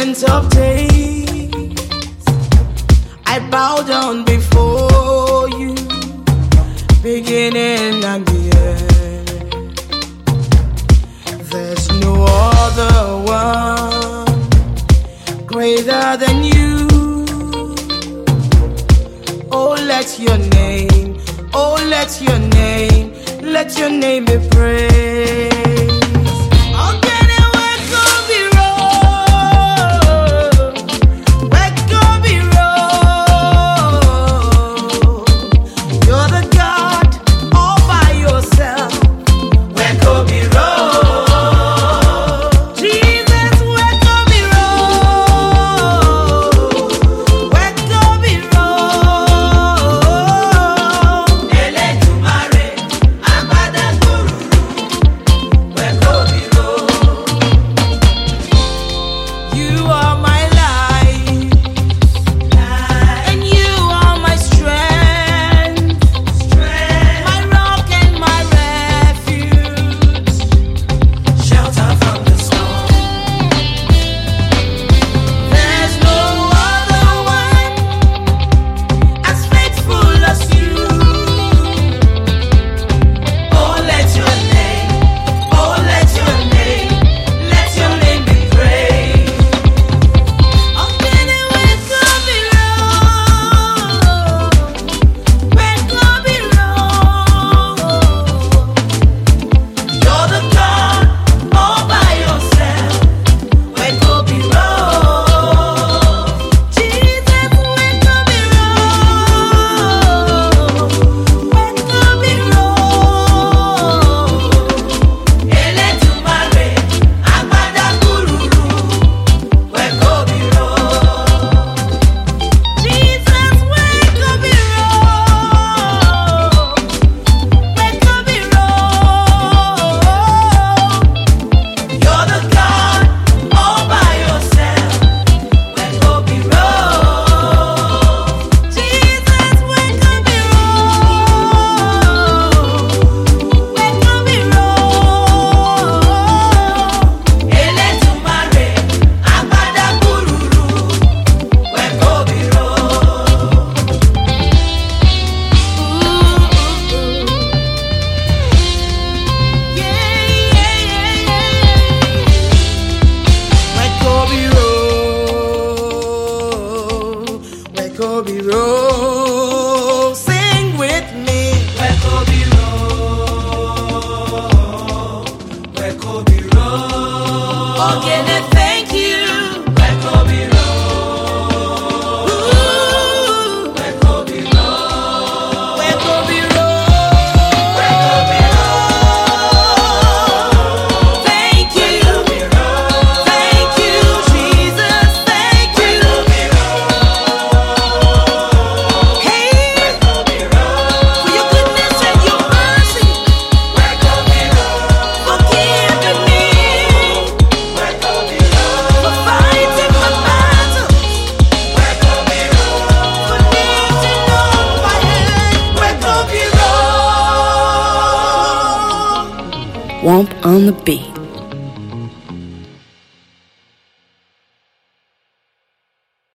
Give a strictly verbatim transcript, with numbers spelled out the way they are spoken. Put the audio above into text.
Ancient of days, I bow down before you, beginning and the end. There's no other one greater than you. Oh, let your name, oh, let your name, let your name be praised. Kobe Road, sing with me. Where Kobe Road, where Kobe Road. Okay, then thank you. Where Kobe Road, Ooh, where Kobe Road, where Kobe Road, where Kobe Road. Thank you, thank you, Jesus, thank you. Hey, for your goodness and your mercy, forgiving me, for fighting my battles, for lifting up my head. Where Kobe Road. Womp on the beat.